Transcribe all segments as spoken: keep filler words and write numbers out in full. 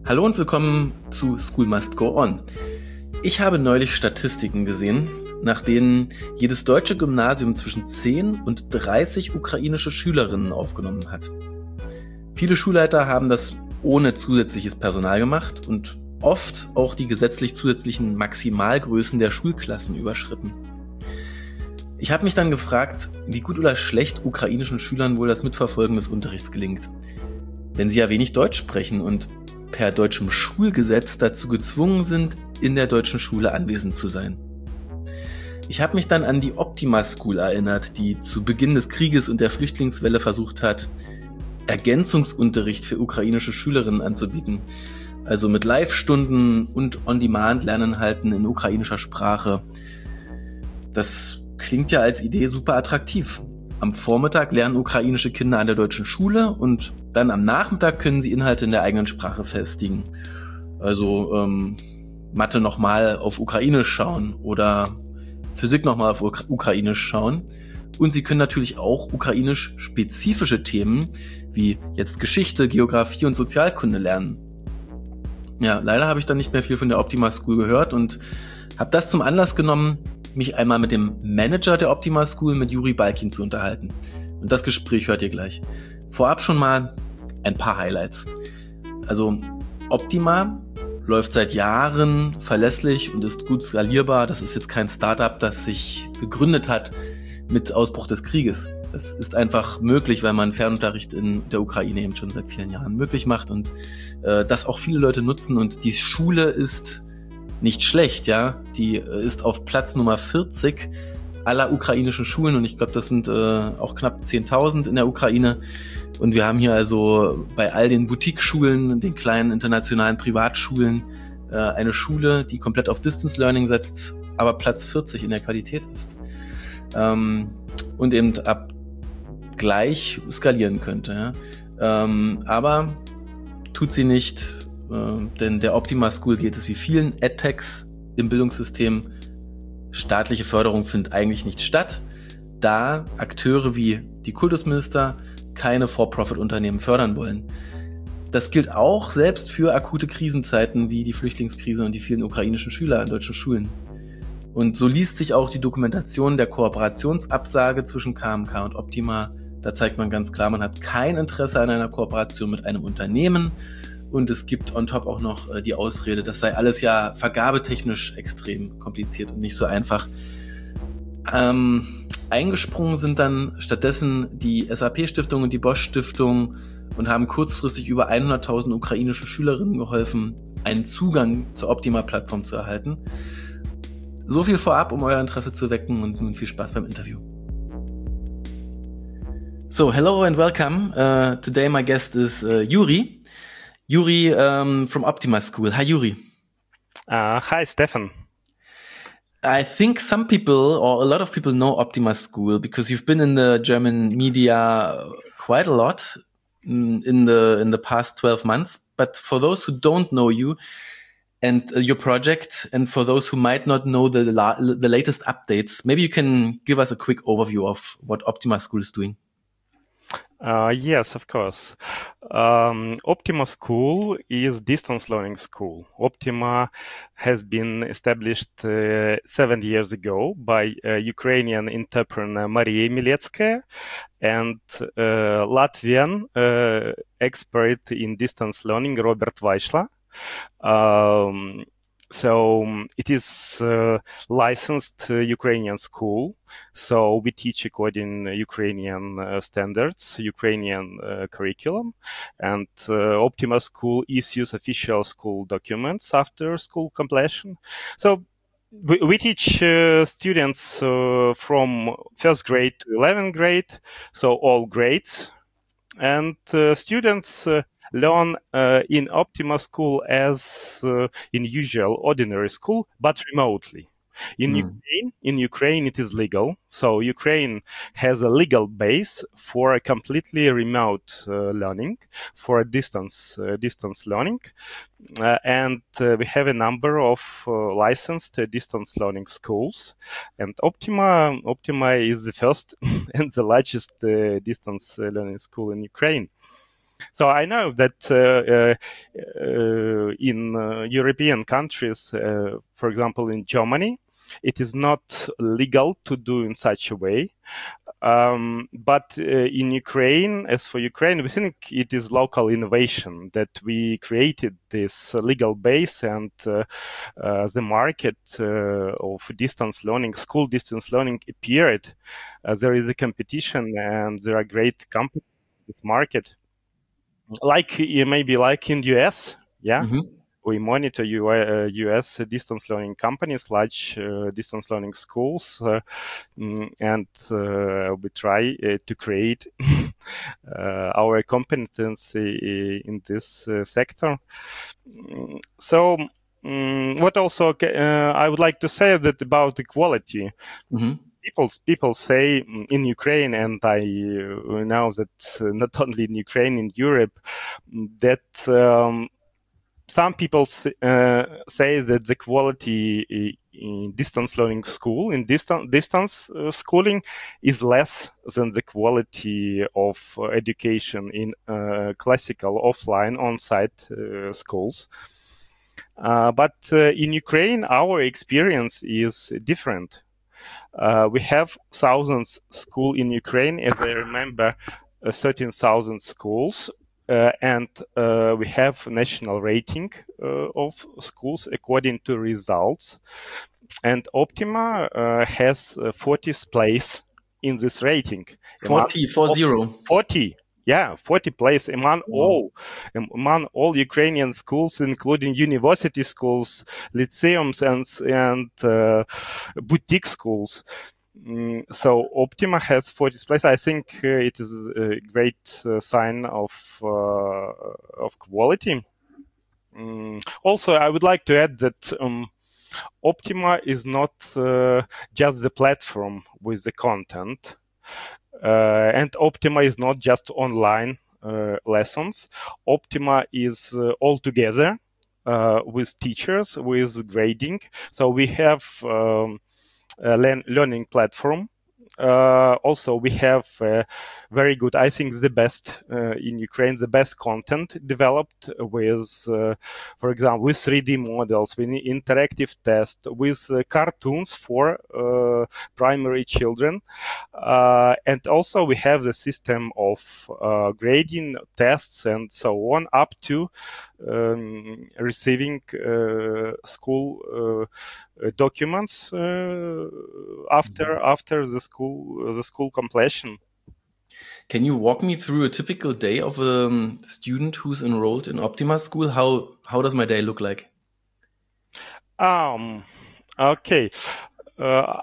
Hallo und willkommen zu School Must Go On. Ich habe neulich Statistiken gesehen, nach denen jedes deutsche Gymnasium zwischen zehn und dreißig ukrainische Schülerinnen aufgenommen hat. Viele Schulleiter haben das ohne zusätzliches Personal gemacht und oft auch die gesetzlich zusätzlichen Maximalgrößen der Schulklassen überschritten. Ich habe mich dann gefragt, wie gut oder schlecht ukrainischen Schülern wohl das Mitverfolgen des Unterrichts gelingt, wenn sie ja wenig Deutsch sprechen und per deutschem Schulgesetz dazu gezwungen sind, in der deutschen Schule anwesend zu sein. Ich habe mich dann an die Optima School erinnert, die zu Beginn des Krieges und der Flüchtlingswelle versucht hat, Ergänzungsunterricht für ukrainische Schülerinnen anzubieten. Also mit Live-Stunden und On-Demand-Lerninhalten in ukrainischer Sprache. Das klingt ja als Idee super attraktiv. Am Vormittag lernen ukrainische Kinder an der deutschen Schule und dann am Nachmittag können sie Inhalte in der eigenen Sprache festigen. Also ähm, Mathe nochmal auf Ukrainisch schauen oder Physik nochmal auf Uk- Ukrainisch schauen. Und sie können natürlich auch ukrainisch-spezifische Themen wie jetzt Geschichte, Geografie und Sozialkunde lernen. Ja, leider habe ich dann nicht mehr viel von der Optima School gehört und habe das zum Anlass genommen, mich einmal mit dem Manager der Optima School, mit Juri Balkin, zu unterhalten. Und das Gespräch hört ihr gleich. Vorab schon mal ein paar Highlights. Also Optima läuft seit Jahren verlässlich und ist gut skalierbar. Das ist jetzt kein Startup, das sich gegründet hat mit Ausbruch des Krieges. Das ist einfach möglich, weil man Fernunterricht in der Ukraine eben schon seit vielen Jahren möglich macht und äh, das auch viele Leute nutzen. Und die Schule ist nicht schlecht, ja. Die ist auf Platz Nummer vierzig aller ukrainischen Schulen und ich glaube, das sind äh, auch knapp zehntausend in der Ukraine. Und wir haben hier also bei all den Boutique-Schulen, den kleinen internationalen Privatschulen, äh, eine Schule, die komplett auf Distance Learning setzt, aber Platz vierzig in der Qualität ist. Ähm, und eben ab gleich skalieren könnte. Ja. Ähm, aber tut sie nicht. Denn der Optima School geht es wie vielen EdTechs im Bildungssystem. Staatliche Förderung findet eigentlich nicht statt, da Akteure wie die Kultusminister keine For-Profit-Unternehmen fördern wollen. Das gilt auch selbst für akute Krisenzeiten wie die Flüchtlingskrise und die vielen ukrainischen Schüler an deutschen Schulen. Und so liest sich auch die Dokumentation der Kooperationsabsage zwischen K M K und Optima. Da zeigt man ganz klar, man hat kein Interesse an einer Kooperation mit einem Unternehmen. Und es gibt on top auch noch äh, die Ausrede, das sei alles ja vergabetechnisch extrem kompliziert und nicht so einfach. Ähm, eingesprungen sind dann stattdessen die S A P-Stiftung und die Bosch-Stiftung und haben kurzfristig über hunderttausend ukrainischen Schülerinnen geholfen, einen Zugang zur Optima-Plattform zu erhalten. So viel vorab, um euer Interesse zu wecken, und nun viel Spaß beim Interview. So, hello and welcome. Uh, today my guest is uh, Juri. Juri um, from Optima School. Hi, Juri. Uh, hi, Stefan. I think some people, or a lot of people, know Optima School because you've been in the German media quite a lot in the in the past twelve months. But for those who don't know you and uh, your project, and for those who might not know the la- the latest updates, maybe you can give us a quick overview of what Optima School is doing. Uh, yes, of course. Um, Optima School is distance learning school. Optima has been established uh, seven years ago by uh, Ukrainian entrepreneur Maria Miletskaya and uh, Latvian uh, expert in distance learning Robert Vaishla. Um, So um, it is uh, licensed uh, Ukrainian school. So we teach according uh, Ukrainian uh, standards, Ukrainian uh, curriculum, and uh, Optima School issues official school documents after school completion. So we, we teach uh, students uh, from first grade to eleventh grade, so all grades, and uh, students uh, learn uh, in Optima School as uh, in usual ordinary school, but remotely. In mm. Ukraine, in Ukraine, it is legal. So Ukraine has a legal base for a completely remote uh, learning, for a distance uh, distance learning, uh, and uh, we have a number of uh, licensed uh, distance learning schools. And Optima Optima is the first and the largest uh, distance uh, learning school in Ukraine. So I know that uh, uh, uh, uh, in uh, European countries, uh, for example, in Germany, it is not legal to do in such a way. Um, but uh, in Ukraine, as for Ukraine, we think it is local innovation that we created this legal base, and uh, uh, the market uh, of distance learning, school distance learning appeared. Uh, there is a competition, and there are great companies in this market. Like maybe like in U S, yeah. Mm-hmm. We monitor U S distance learning companies, large uh, distance learning schools, uh, and uh, we try uh, to create uh, our competency in this uh, sector. So, um, what also uh, I would like to say that about equality. Mm-hmm. People, people say in Ukraine, and I know that not only in Ukraine, in Europe, that um, some people uh, say that the quality in distance learning school, in distan- distance uh, schooling, is less than the quality of uh, education in uh, classical offline on-site uh, schools. Uh, but uh, in Ukraine, our experience is different. Uh, we have thousands school in Ukraine, as I remember, uh, thirteen thousand schools. Uh, and uh, we have national rating uh, of schools according to results. And Optima uh, has uh, fortieth place in this rating. forty, four zero. forty, yeah, forty place among wow. all among all Ukrainian schools, including university schools, lyceums, and and uh, boutique schools. Mm, so Optima has fortieth place. I think uh, it is a great uh, sign of uh, of quality. Mm, also, I would like to add that um, Optima is not uh, just the platform with the content, uh, and Optima is not just online uh, lessons. Optima is uh, all together uh, with teachers, with grading. So we have um, Uh, learn, learning platform. Uh, also, we have uh, very good, I think the best uh, in Ukraine, the best content developed with, uh, for example, with three D models, with interactive tests, with uh, cartoons for uh, primary children. Uh, and also we have the system of uh, grading tests and so on up to um, receiving uh, school uh, documents uh, after mm-hmm. after the school the school completion. Can you walk me through a typical day of a um, student who's enrolled in Optima School? How how does my day look like? Um. Okay. Uh,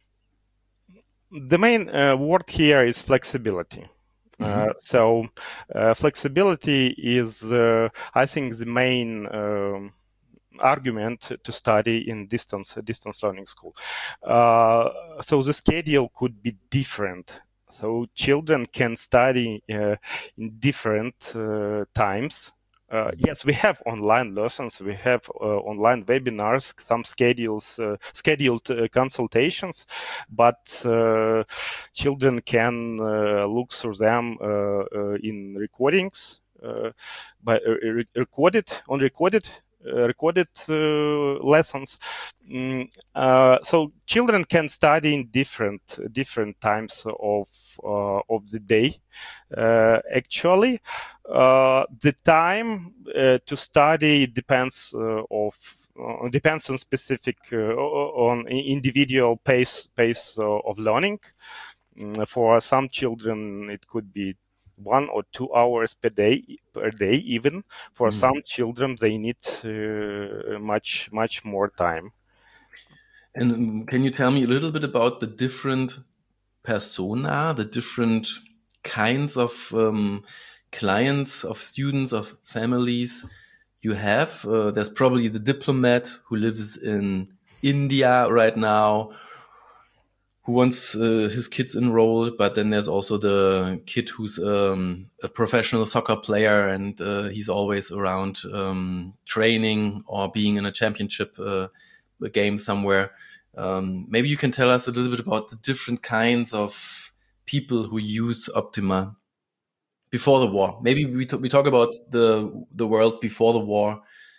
the main uh, word here is flexibility. Mm-hmm. Uh, so uh, flexibility is, uh, I think, the main uh, argument to study in distance distance learning school. Uh, so the schedule could be different. So children can study uh, in different uh, times. Uh, yes, we have online lessons, we have uh, online webinars, some schedules, uh, scheduled uh, consultations, but uh, children can uh, look through them uh, uh, in recordings, uh, by uh, re- recorded on recorded. Uh, recorded uh, lessons. Mm, uh, so children can study in different different times of uh, of the day. Uh, actually, uh, the time uh, to study depends uh, of uh, depends on specific uh, on individual pace pace uh, of learning. Mm, for some children, it could be one or two hours per day per day even. For mm. some children, they need uh, much much more time. And um, can you tell me a little bit about the different persona, the different kinds of um, clients, of students, of families you have? Uh, there's probably the diplomat who lives in India right now, who wants uh, his kids enrolled, but then there's also the kid who's um, a professional soccer player, and uh, he's always around um, training or being in a championship uh, game somewhere. Um, maybe you can tell us a little bit about the different kinds of people who use Optima before the war. Maybe we, t- we talk about the the world before the war,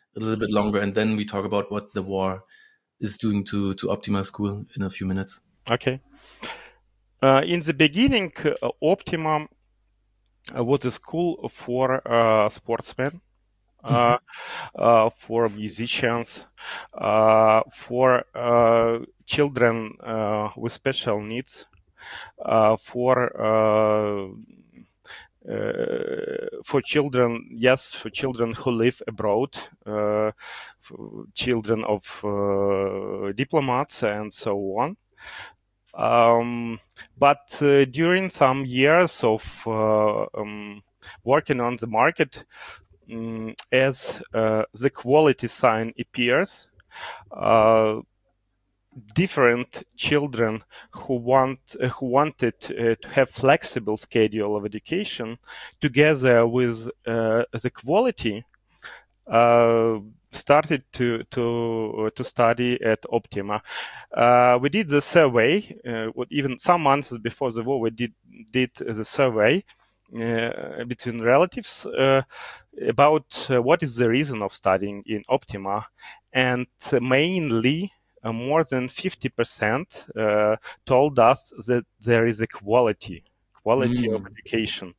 a little bit longer, and then we talk about what the war is doing to, to Optima School in a few minutes. Okay. Uh, in the beginning, uh, Optima was a school for uh, sportsmen, uh, uh, for musicians, uh, for uh, children uh, with special needs, uh, for uh, uh, for children, yes, for children who live abroad, uh, for children of uh, diplomats, and so on. Um, but uh, during some years of uh, um, working on the market, um, as uh, the quality sign appears, uh, different children who want uh, who wanted uh, to have flexible schedule of education together with uh, the quality uh, started to to uh, to study at Optima. Uh, we did the survey. Uh, even some months before the war, we did did the survey uh, between relatives uh, about uh, what is the reason of studying in Optima, and mainly uh, more than fifty percent uh, told us that there is a quality quality Mm. of education.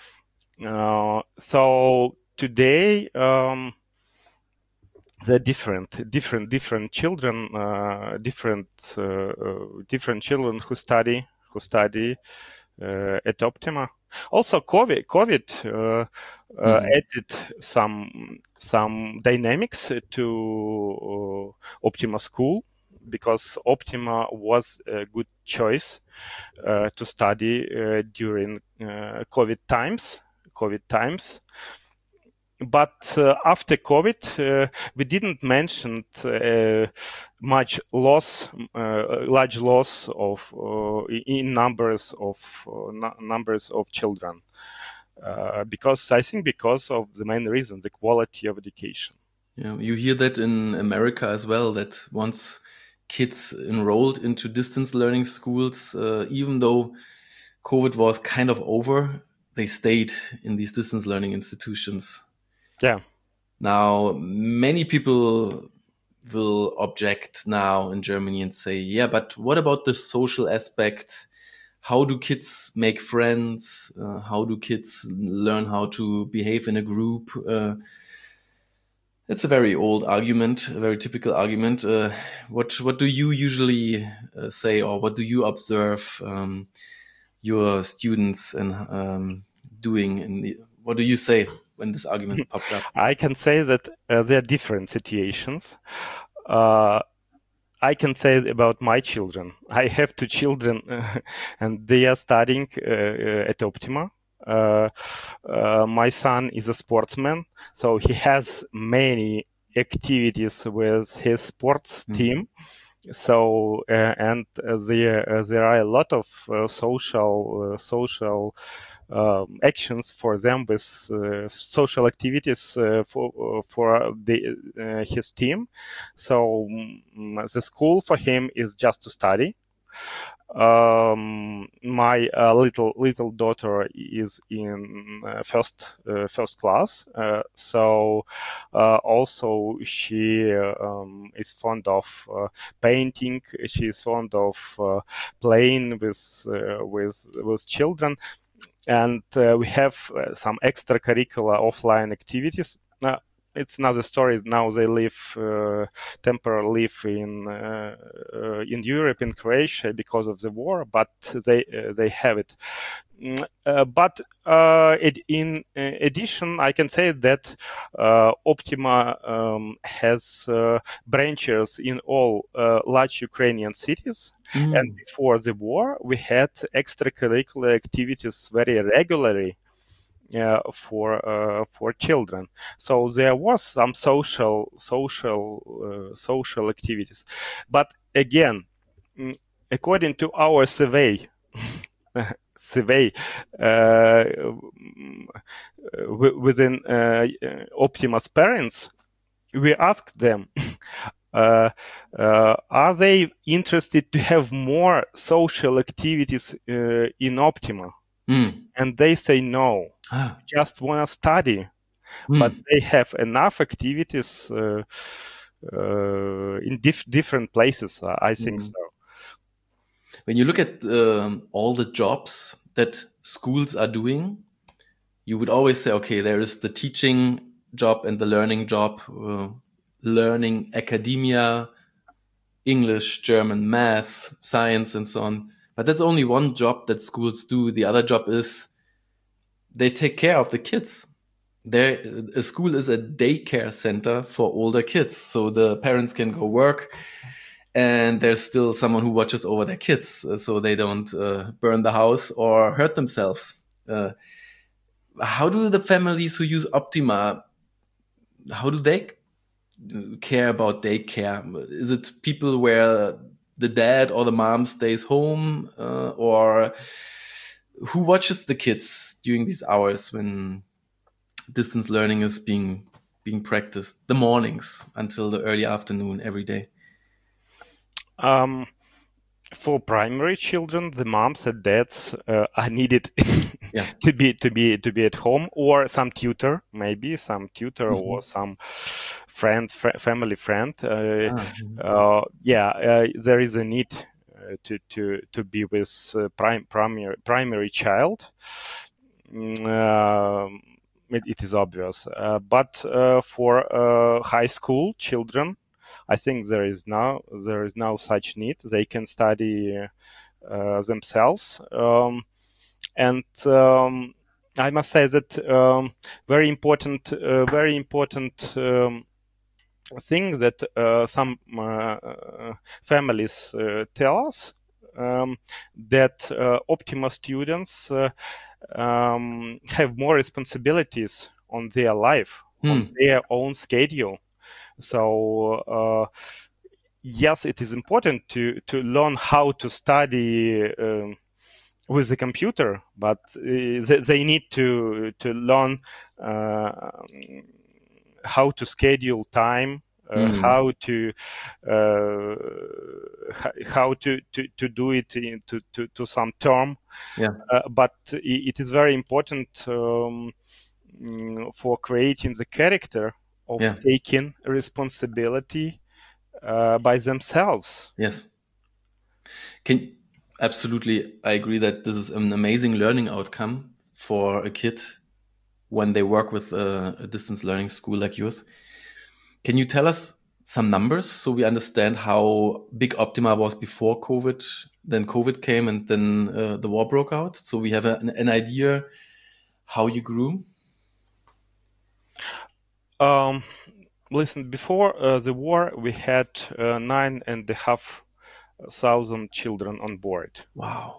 Uh, so today. Um, they're different, different, different children, uh, different, uh, uh, different children who study, who study uh, at Optima. Also, COVID, COVID uh, uh, Mhm. added some some dynamics to uh, Optima School, because Optima was a good choice uh, to study uh, during uh, COVID times. COVID times. But uh, after COVID, uh, we didn't mention uh, much loss, uh, large loss of uh, in numbers of uh, n- numbers of children, uh, because I think because of the main reason, the quality of education. Yeah, you hear that in America as well, that once kids enrolled into distance learning schools, uh, even though COVID was kind of over, they stayed in these distance learning institutions. Yeah. Now, many people will object now in Germany and say, yeah, but what about the social aspect? How do kids make friends? Uh, how do kids learn how to behave in a group? Uh, it's a very old argument, a very typical argument. Uh, what what do you usually uh, say, or what do you observe um, your students and um, doing? In the, what do you say when this argument popped up? I can say that uh, there are different situations. Uh, I can say about my children. I have two children, uh, and they are studying uh, at Optima. Uh, uh, my son is a sportsman, so he has many activities with his sports Mm. team. So uh, and uh, there uh, there are a lot of uh, social uh, social um, actions for them with uh, social activities uh, for for the uh, his team. So um, the school for him is just to study. Um, my uh, little little daughter is in uh, first uh, first class, uh, so uh, also she um, is fond of uh, painting. She is fond of uh, playing with uh, with with children, and uh, we have uh, some extracurricular offline activities. Uh, it's another story. Now they live uh, temporarily live in uh, uh, in Europe, in Croatia, because of the war. But they uh, they have it. Uh, but uh, it, in uh, addition, I can say that uh, Optima um, has uh, branches in all uh, large Ukrainian cities. Mm. And before the war, we had extracurricular activities very regularly. Uh, for uh, for children, so there was some social social uh, social activities, but again, according to our survey, survey uh, within uh, Optima's parents, we asked them. Uh, uh, are they interested to have more social activities uh, in Optima? Mm. And they say no. Ah. Just want to study. mm. but they have enough activities uh, uh, in dif- different places. Uh, I think mm. so. When you look at um, all the jobs that schools are doing, you would always say, okay, there is the teaching job and the learning job, uh, learning academia, English, German, math, science, and so on. But that's only one job that schools do. The other job is they take care of the kids. There, a school is a daycare center for older kids. So the parents can go work and there's still someone who watches over their kids uh, so they don't uh, burn the house or hurt themselves. Uh, how do the families who use Optima, how do they care about daycare? Is it people where the dad or the mom stays home, uh, or who watches the kids during these hours when distance learning is being being practiced? The mornings until the early afternoon every day. Um, for primary children, the moms and dads uh, are needed yeah. to be to be to be at home, or some tutor, maybe some tutor mm-hmm. or some friend, fr- family friend. Uh, ah, mm-hmm. uh, yeah, uh, there is a need uh, to to to be with uh, prim- primary primary child. Uh, it, it is obvious, uh, but uh, for uh, high school children, I think there is now there is no such need. They can study uh, themselves, um, and um, I must say that um, very important, uh, very important um, thing that uh, some uh, families uh, tell us um, that uh, Optima students uh, um, have more responsibilities on their life, hmm. on their own schedule. So uh, yes, it is important to to learn how to study um, with the computer, but uh, they, they need to to learn uh, how to schedule time, uh, mm. how to uh, how to, to, to do it in, to, to to some term. Yeah. Uh, but it is very important um, for creating the character of yeah. taking responsibility uh, by themselves. Yes. Can absolutely, I agree that this is an amazing learning outcome for a kid when they work with a, a distance learning school like yours. Can you tell us some numbers so we understand how big Optima was before COVID, then COVID came, and then uh, the war broke out? So we have a, an, an idea how you grew? Um, listen, before uh, the war, we had uh, nine and a half thousand children on board. Wow.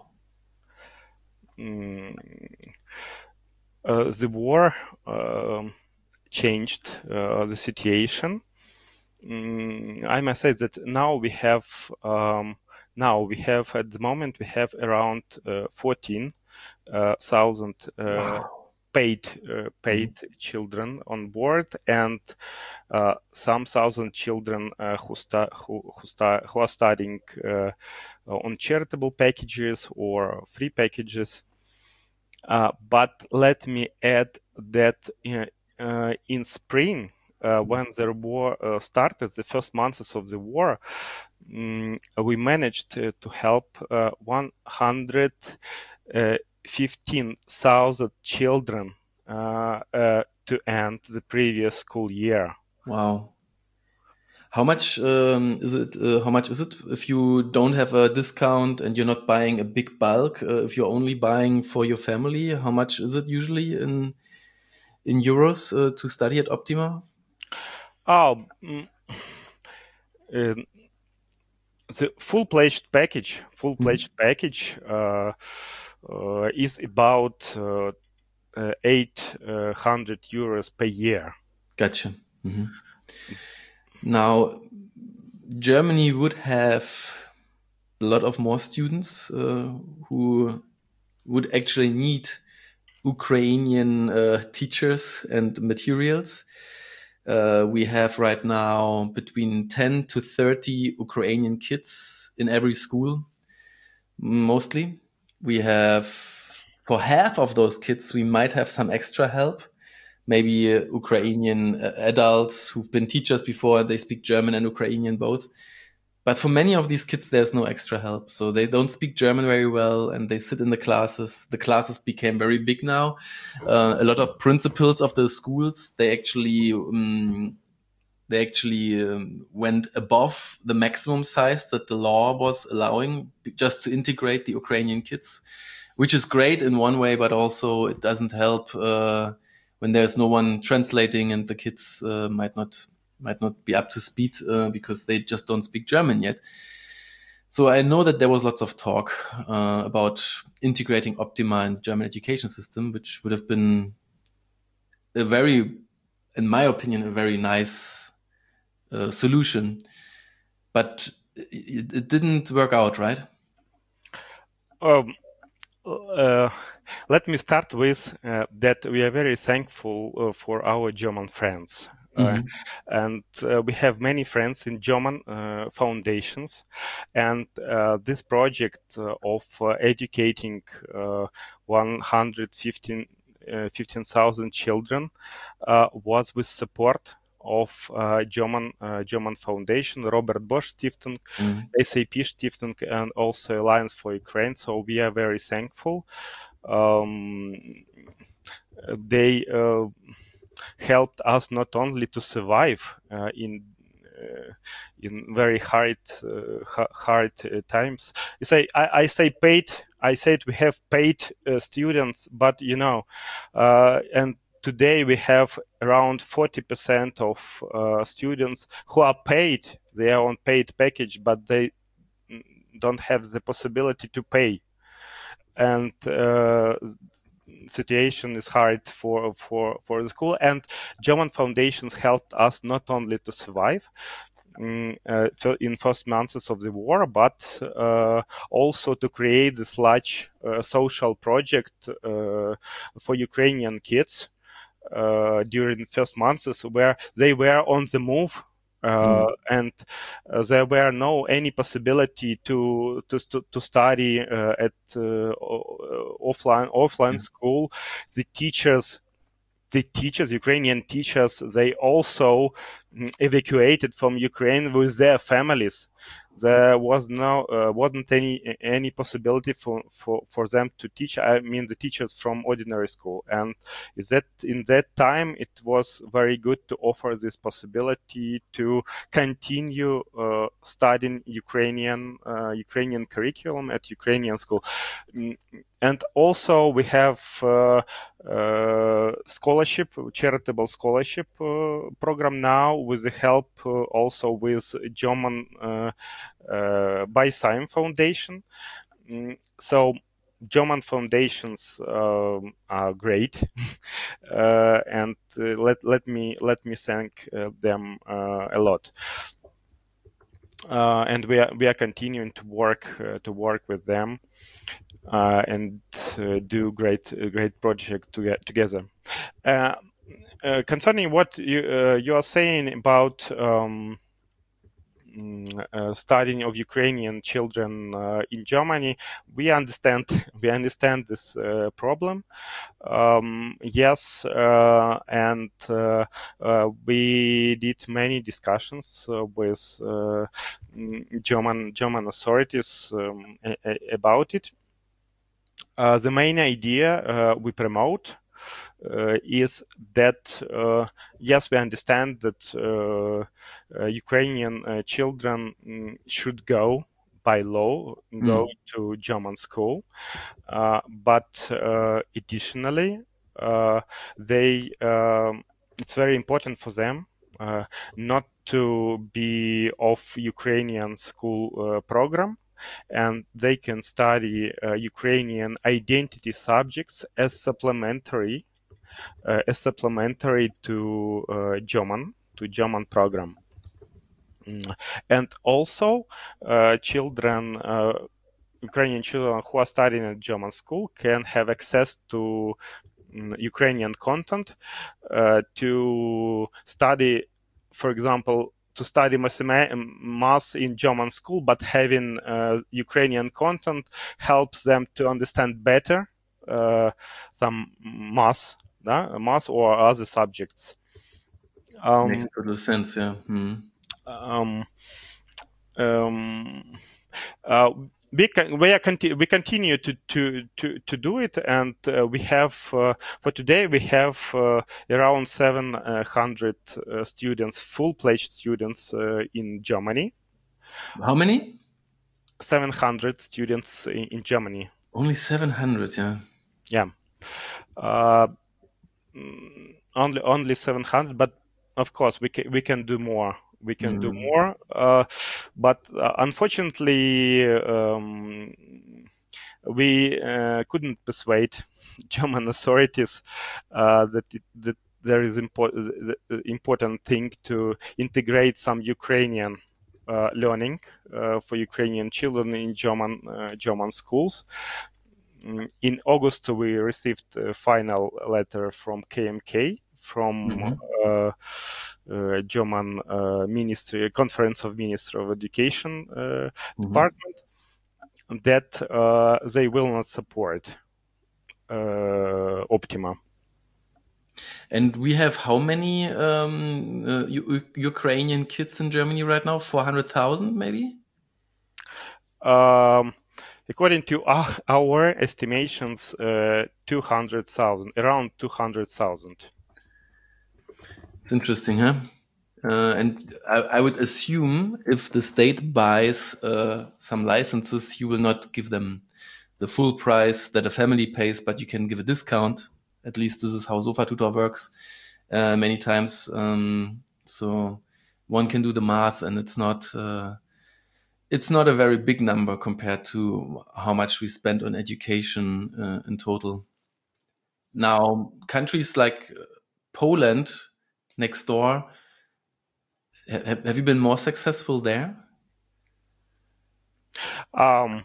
Mm, uh, the war uh, changed uh, the situation. Mm, I must say that now we have um, now we have at the moment we have around uh, fourteen thousand uh, wow. paid uh, paid mm-hmm. children on board, and uh, some thousand children uh, who, sta- who, who, sta- who are studying uh, on charitable packages or free packages. Uh, but let me add that uh, uh, in spring, uh, when the war uh, started, the first months of the war, um, we managed to, to help uh, one hundred fifteen thousand children uh, uh, to end the previous school year. Wow. How much um, is it? Uh, how much is it if you don't have a discount and you're not buying a big bulk? Uh, if you're only buying for your family, how much is it usually in in euros uh, to study at Optima? Oh, mm, um, the full-fledged package, full-fledged mm-hmm. package uh, uh, is about uh, uh, eight hundred euros per year. Gotcha. Mm-hmm. Now, Germany would have a lot of more students uh, who would actually need Ukrainian uh, teachers and materials. Uh, we have right now between ten to thirty Ukrainian kids in every school, mostly. We have, for half of those kids, we might have some extra help, maybe uh, Ukrainian uh, adults who've been teachers before, they speak German and Ukrainian both. But for many of these kids, there's no extra help. So they don't speak German very well and they sit in the classes. The classes became very big now. Uh, a lot of principals of the schools, they actually, um, they actually um, went above the maximum size that the law was allowing just to integrate the Ukrainian kids, which is great in one way, but also it doesn't help uh, when there's no one translating and the kids uh, might not might not be up to speed uh, because they just don't speak German yet. So I know that there was lots of talk uh, about integrating Optima in the German education system, which would have been a very, in my opinion, a very nice uh, solution. But it, it didn't work out, right? Um, uh, let me start with uh, that we are very thankful uh, for our German friends. Uh, and uh, we have many friends in German uh, foundations, and uh, this project uh, of uh, educating uh, one hundred fifteen thousand children uh, was with support of uh, German uh, German Foundation, Robert Bosch Stiftung, mm. S A P Stiftung, and also Alliance for Ukraine. So we are very thankful. Um, they uh, helped us not only to survive uh, in uh, in very hard uh, hard uh, times. You say I, I say paid. I said we have paid uh, students, but you know, uh, and today we have around forty percent of uh, students who are paid. They are on paid package, but they don't have the possibility to pay, and uh, situation is hard for for for the school. And German foundations helped us not only to survive um, uh, in first months of the war, but uh, also to create this large uh, social project uh, for Ukrainian kids uh, during the first months, where they were on the move. Uh, mm. And uh, there were no any possibility to to to study uh, at uh, offline offline yeah. school. The teachers, the teachers, Ukrainian teachers, they also evacuated from Ukraine with their families. There was no uh, wasn't any any possibility for, for, for them to teach. I mean, the teachers from ordinary school, and is that in that time it was very good to offer this possibility to continue uh, studying Ukrainian uh, Ukrainian curriculum at Ukrainian school. And also we have uh, uh, scholarship, charitable scholarship uh, program now with the help uh, also with German uh, uh, by Sime Foundation. Mm, so German foundations uh, are great, uh, and uh, let let me let me thank uh, them uh, a lot. Uh, and we are we are continuing to work uh, to work with them uh, and uh, do great uh, great project to get together. Uh, uh, concerning what you uh, you are saying about um, uh, studying of Ukrainian children uh, in Germany, we understand we understand this uh, problem. Um, yes, uh, and uh, uh, we did many discussions uh, with uh, German German authorities um, a- a- about it. Uh, the main idea uh, we promote uh, is that uh, yes, we understand that uh, uh, Ukrainian uh, children mm, should go by law go mm. to German school, uh, but uh, additionally, uh, they um, it's very important for them uh, not to be of Ukrainian school uh, program, and they can study uh, Ukrainian identity subjects as supplementary, uh, as supplementary to uh, German to German program. Mm. And also, uh, children. Uh, Ukrainian children who are studying at German school can have access to um, Ukrainian content uh, to study, for example, to study math in German school, but having uh, Ukrainian content helps them to understand better uh, some math да? Math or other subjects. Um, Makes total sense, yeah. Hmm. um, um, uh, we can we are conti- we continue to to to to do it, and uh, we have uh, for today we have uh, around seven hundred uh, students, full-fledged students uh, in Germany. How many? seven hundred students in, in Germany. Only seven hundred, yeah. Yeah. Uh, mm, only only seven hundred, but of course we can we can do more. We can do Mm. more, uh, but uh, unfortunately, um, we uh, couldn't persuade German authorities uh, that it, that there is impo- the, the important thing to integrate some Ukrainian uh, learning uh, for Ukrainian children in German uh, German schools. Mm, In August, we received a final letter from K M K, from Mhm. uh, uh, German uh, Ministry, Conference of Ministry of Education uh, Mhm. department, that uh, they will not support uh, Optima. And we have how many um, uh, U- Ukrainian kids in Germany right now? four hundred thousand, maybe? Um, according to our, our estimations, uh, two hundred thousand, around two hundred thousand. It's interesting, huh? Uh, and I, I would assume if the state buys uh, some licenses, you will not give them the full price that a family pays, but you can give a discount. At least this is how SofaTutor works uh, many times. Um, so one can do the math, and it's not uh, it's not a very big number compared to how much we spend on education uh, in total. Now, countries like Poland next door, have, have you been more successful there? Um,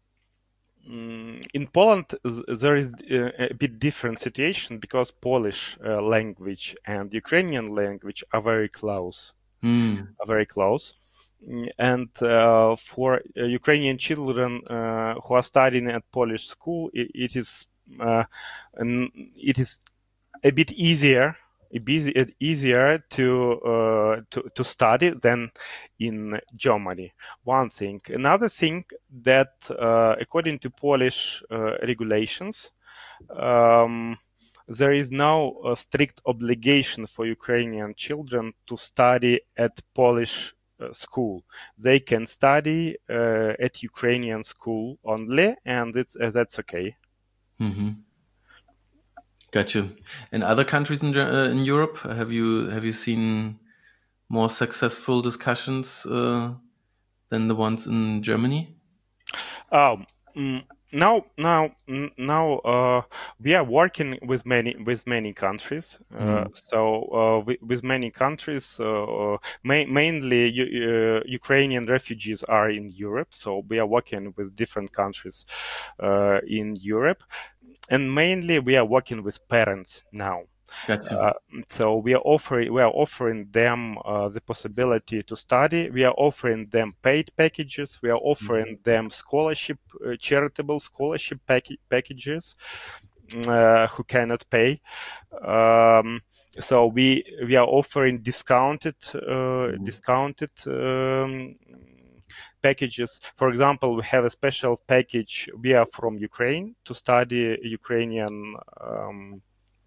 mm, in Poland, th- there is uh, a bit different situation because Polish uh, language and Ukrainian language are very close, Hmm. are very close. Mm, And uh, for uh, Ukrainian children uh, who are studying at Polish school, it, it is uh, n- it is a bit easier a bit easier to uh, to to study than in Germany. One thing. Another thing that uh, according to Polish uh, regulations, um, there is no uh, strict obligation for Ukrainian children to study at Polish uh, school. They can study uh, at Ukrainian school only, and it's uh, that's okay. Mm-hmm. Gotcha. In other countries in, Ger- uh, in Europe, have you have you seen more successful discussions uh, than the ones in Germany? Um, mm, now, now, mm, now, uh, we are working with many with many countries. Uh, Mm. so, uh, with, with many countries, uh, uh, ma- mainly U- uh, Ukrainian refugees are in Europe. So we are working with different countries uh, in Europe, and mainly we are working with parents now. Gotcha. Uh, so we are offering we are offering them uh, the possibility to study. We are offering them paid packages. We are offering them scholarship, uh, charitable scholarship pack- packages. Uh, who cannot pay. Um, so we we are offering discounted uh, Mhm. discounted um, packages. For example, we have a special package. We are from Ukraine to study Ukrainian. Um,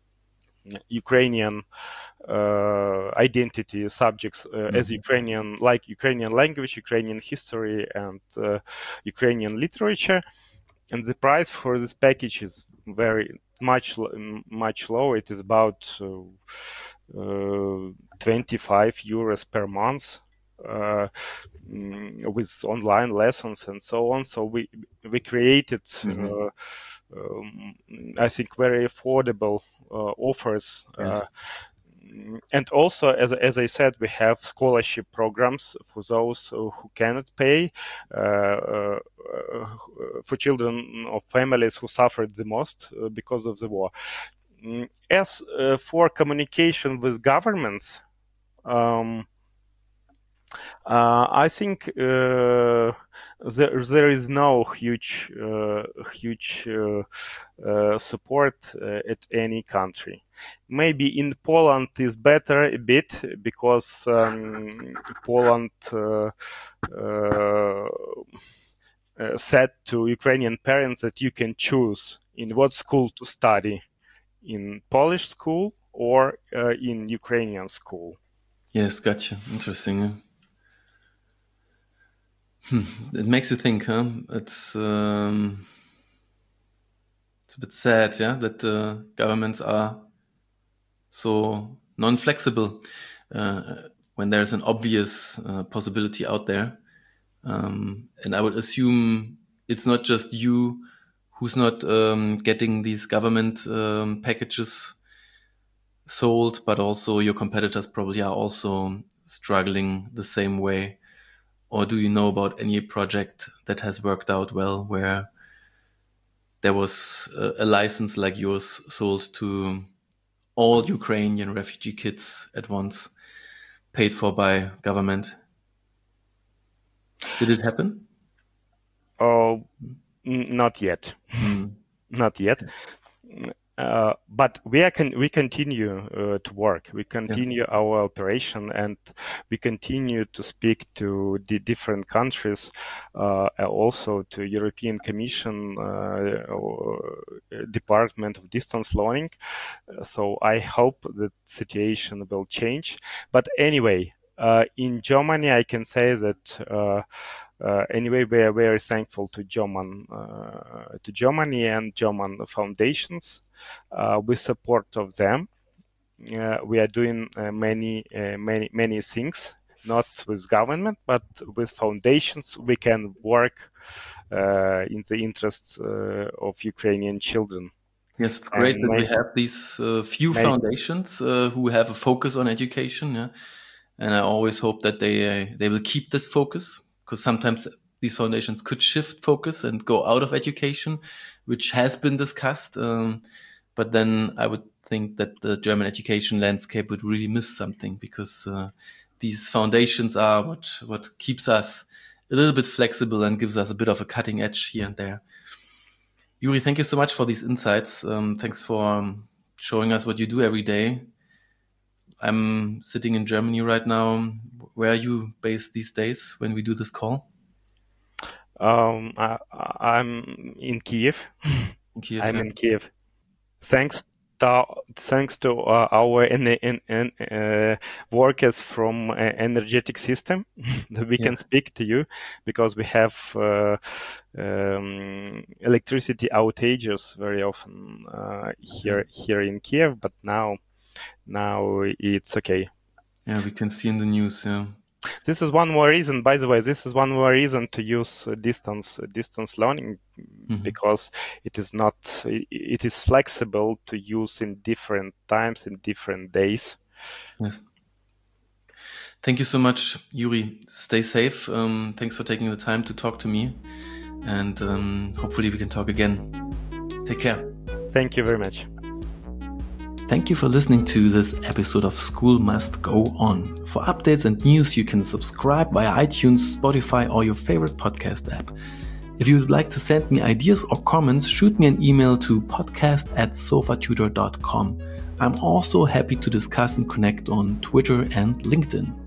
Ukrainian uh, identity subjects uh, as Mhm. Ukrainian, like Ukrainian language, Ukrainian history, and uh, Ukrainian literature. And the price for this package is very much much low. It is about uh, uh, twenty-five euros per month. Uh, mm, with online lessons and so on. So we we created, Mhm. uh, um, I think, very affordable uh, offers. Yes. Uh, and also, as, as I said, we have scholarship programs for those who cannot pay, uh, uh, for children of families who suffered the most uh, because of the war. Mm, As uh, for communication with governments, um, Uh, I think uh, there there is no huge uh, huge uh, uh, support uh, at any country. Maybe in Poland is better a bit because um, Poland uh, uh, uh, said to Ukrainian parents that you can choose in what school to study, in Polish school or uh, in Ukrainian school. Yes, gotcha. Interesting. Yeah. Hmm. It makes you think, huh? It's um, it's a bit sad, yeah, that uh, governments are so non-flexible uh, when there's an obvious uh, possibility out there. Um, and I would assume it's not just you who's not um, getting these government um, packages sold, but also your competitors probably are also struggling the same way. Or do you know about any project that has worked out well where there was a, a license like yours sold to all Ukrainian refugee kids at once, paid for by government? Did it happen? Oh, n- not yet. Mm. Not yet. Uh, but we are con- we continue uh, to work. We continue yeah. our operation, and we continue to speak to the different countries, uh, also to European Commission uh, Department of Distance Learning. So I hope that situation will change. But anyway, uh, in Germany, I can say that. Uh, Uh, anyway, we are very thankful to German, uh, to Germany and German foundations. Uh, with support of them, uh, we are doing uh, many, uh, many, many things. Not with government, but with foundations. We can work uh, in the interests uh, of Ukrainian children. Yes, it's great and that many, we have these uh, few many, foundations uh, who have a focus on education. Yeah, and I always hope that they uh, they will keep this focus. Because sometimes these foundations could shift focus and go out of education, which has been discussed. Um, but then I would think that the German education landscape would really miss something, because uh, these foundations are what, what keeps us a little bit flexible and gives us a bit of a cutting edge here and there. Yuri, thank you so much for these insights. Um, thanks for um, showing us what you do every day. I'm sitting in Germany right now. Where are you based these days when we do this call? Um, I, I'm in Kiev. In Kiev I'm yeah. in Kiev. Thanks to thanks to uh, our en- en- en- uh, workers from uh, energetic system, that we yeah. can speak to you, because we have uh, um, electricity outages very often uh, here here in Kiev. But now now it's okay. Yeah, we can see in the news. Yeah. This is one more reason, by the way, this is one more reason to use uh, distance uh, distance learning, mm-hmm. because it is not, it, it is flexible to use in different times, in different days. Yes. Thank you so much, Yuri. Stay safe. Um, thanks for taking the time to talk to me. And um, hopefully we can talk again. Take care. Thank you very much. Thank you for listening to this episode of School Must Go On. For updates and news, you can subscribe via iTunes, Spotify, or your favorite podcast app. If you would like to send me ideas or comments, shoot me an email to podcast at sofatutor dot com. I'm also happy to discuss and connect on Twitter and LinkedIn.